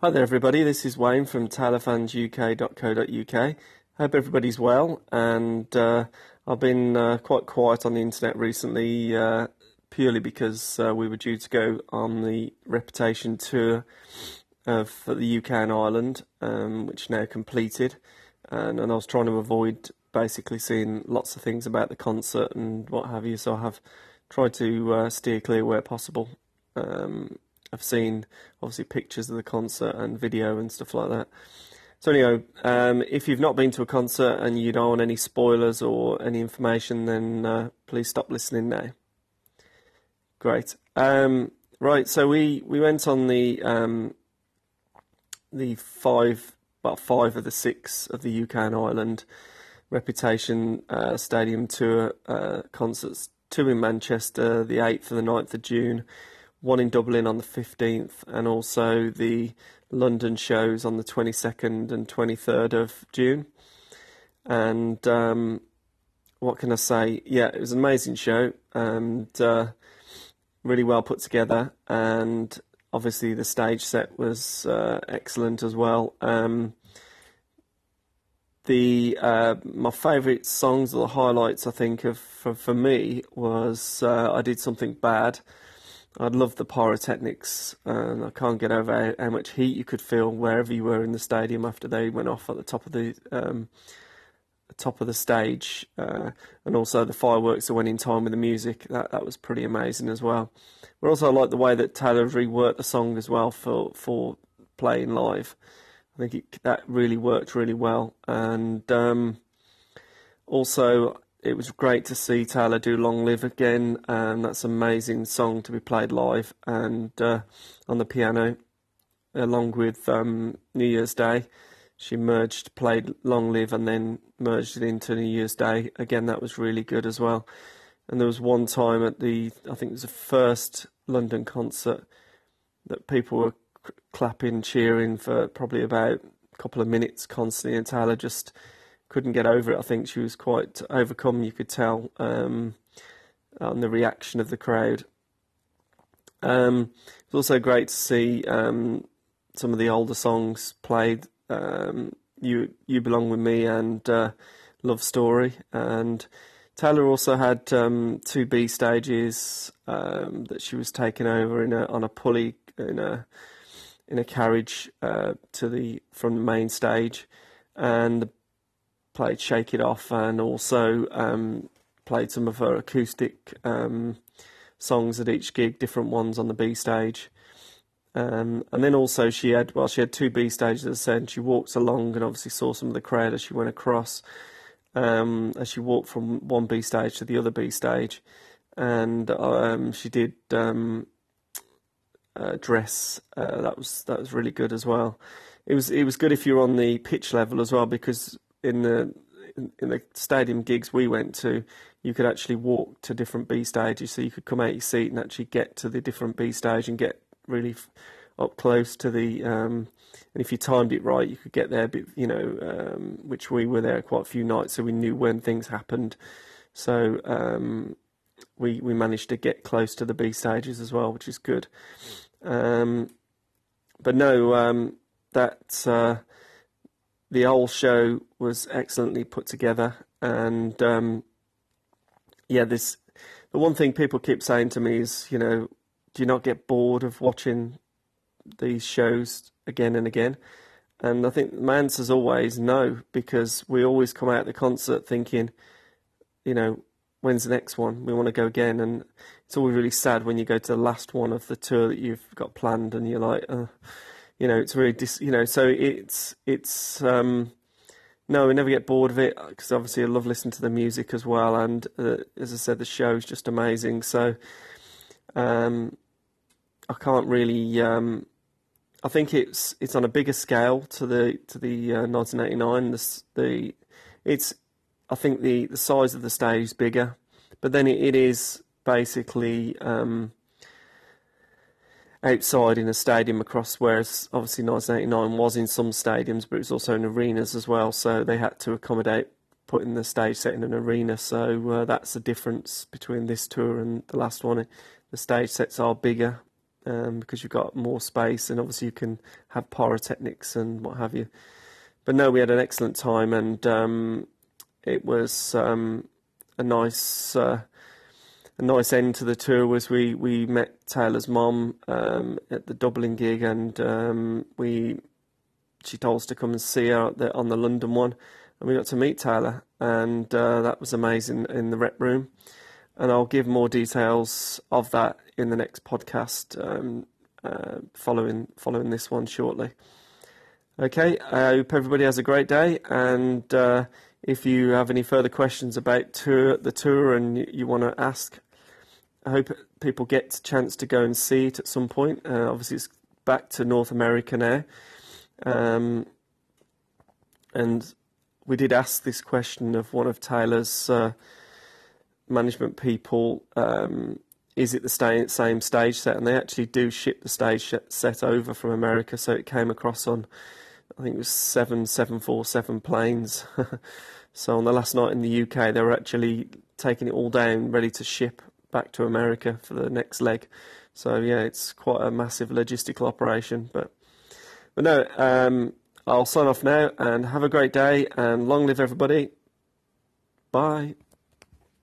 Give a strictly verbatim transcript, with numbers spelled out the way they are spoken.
Hi there everybody, this is Wayne from taylor fans U K dot co dot U K. Hope everybody's well, and uh, I've been uh, quite quiet on the internet recently uh, purely because uh, we were due to go on the Reputation tour of the U K and Ireland, um, which now completed, and, and I was trying to avoid basically seeing lots of things about the concert and what have you, so I have tried to uh, steer clear where possible. Um, I've seen obviously pictures of the concert and video and stuff like that. So anyway, um, if you've not been to a concert and you don't want any spoilers or any information, then uh, please stop listening now. Great. Um, right, so we, we went on the um, the five, well, five of the six of the U K and Ireland Reputation uh, Stadium Tour uh, concerts. Two in Manchester, the eighth and the ninth of June. One in Dublin on the fifteenth, and also the London shows on the twenty-second and twenty-third of June. And um, what can I say? Yeah, it was an amazing show, and uh, really well put together, and obviously the stage set was uh, excellent as well. Um, the uh, my favourite songs or the highlights, I think, of for, for me was uh, I Did Something Bad. I loved the pyrotechnics, and I can't get over how, how much heat you could feel wherever you were in the stadium after they went off at the top of the um, top of the stage, uh, and also the fireworks that went in time with the music. That that was pretty amazing as well. But also I like the way that Taylor reworked the song as well for for playing live. I think it, that really worked really well, and um, also. It was great to see Taylor do Long Live again, and that's an amazing song to be played live and uh, on the piano, along with um, New Year's Day. She merged, played Long Live and then merged it into New Year's Day. Again, that was really good as well. And there was one time at the, I think it was the first London concert, that people were clapping, cheering for probably about a couple of minutes constantly, and Taylor just couldn't get over it. I think she was quite overcome, you could tell, um, on the reaction of the crowd. Um, it was also great to see um, some of the older songs played, um, You You Belong With Me and uh, Love Story. And Taylor also had um, two B stages um, that she was taking over in a, on a pulley in a in a carriage uh, to the from the main stage, and the played Shake It Off, and also um, played some of her acoustic um, songs at each gig, different ones on the B stage. Um, and then also she had, well, she had two B stages, as I said, and she walked along and obviously saw some of the crowd as she went across, um, as she walked from one B stage to the other B stage. And um, she did um, uh, dress, uh, that was that was really good as well. It was, it was good if you're on the pitch level as well, because in the in, in the stadium gigs we went to, you could actually walk to different B stages, so you could come out your seat and actually get to the different B stage and get really f up close to the. Um, and if you timed it right, you could get there. But, you know, um, which we were there quite a few nights, so we knew when things happened. So um, we we managed to get close to the B stages as well, which is good. Um, but no, um, that. Uh, The whole show was excellently put together, and um, yeah, this the one thing people keep saying to me is, you know, do you not get bored of watching these shows again and again? And I think my answer is always no, because we always come out of the concert thinking, you know, when's the next one? We want to go again, and it's always really sad when you go to the last one of the tour that you've got planned, and you're like, uh, you know, it's really, dis you know, so it's, it's, um, no, we never get bored of it, because obviously I love listening to the music as well, and uh, as I said, the show is just amazing, so um, I can't really, um, I think it's, it's on a bigger scale to the, to the uh, nineteen eighty-nine, the, the, it's, I think the, the size of the stage is bigger, but then it, it is basically, um, outside in a stadium across, whereas obviously nineteen eighty-nine was in some stadiums, but it was also in arenas as well, so they had to accommodate putting the stage set in an arena, so uh, that's the difference between this tour and the last one. The stage sets are bigger, um, because you've got more space, and obviously you can have pyrotechnics and what have you. But no, we had an excellent time, and um, it was um, a nice uh, a nice end to the tour. Was we we met Taylor's mom um, at the Dublin gig, and um, we she told us to come and see her out there on the London one, and we got to meet Taylor, and uh, that was amazing in the rep room. And I'll give more details of that in the next podcast, um, uh, following following this one shortly. Okay, I hope everybody has a great day, and uh, if you have any further questions about tour, the tour and you, you want to ask, I hope people get a chance to go and see it at some point. Uh, obviously, it's back to North America now. Um, and we did ask this question of one of Taylor's uh, management people, um, is it the sta- same stage set? And they actually do ship the stage set over from America, so it came across on, I think it was seven seven forty-seven planes. So on the last night in the U K, they were actually taking it all down, ready to ship back to America for the next leg. So yeah, it's quite a massive logistical operation. But but no, um, I'll sign off now, and have a great day, and long live everybody. Bye.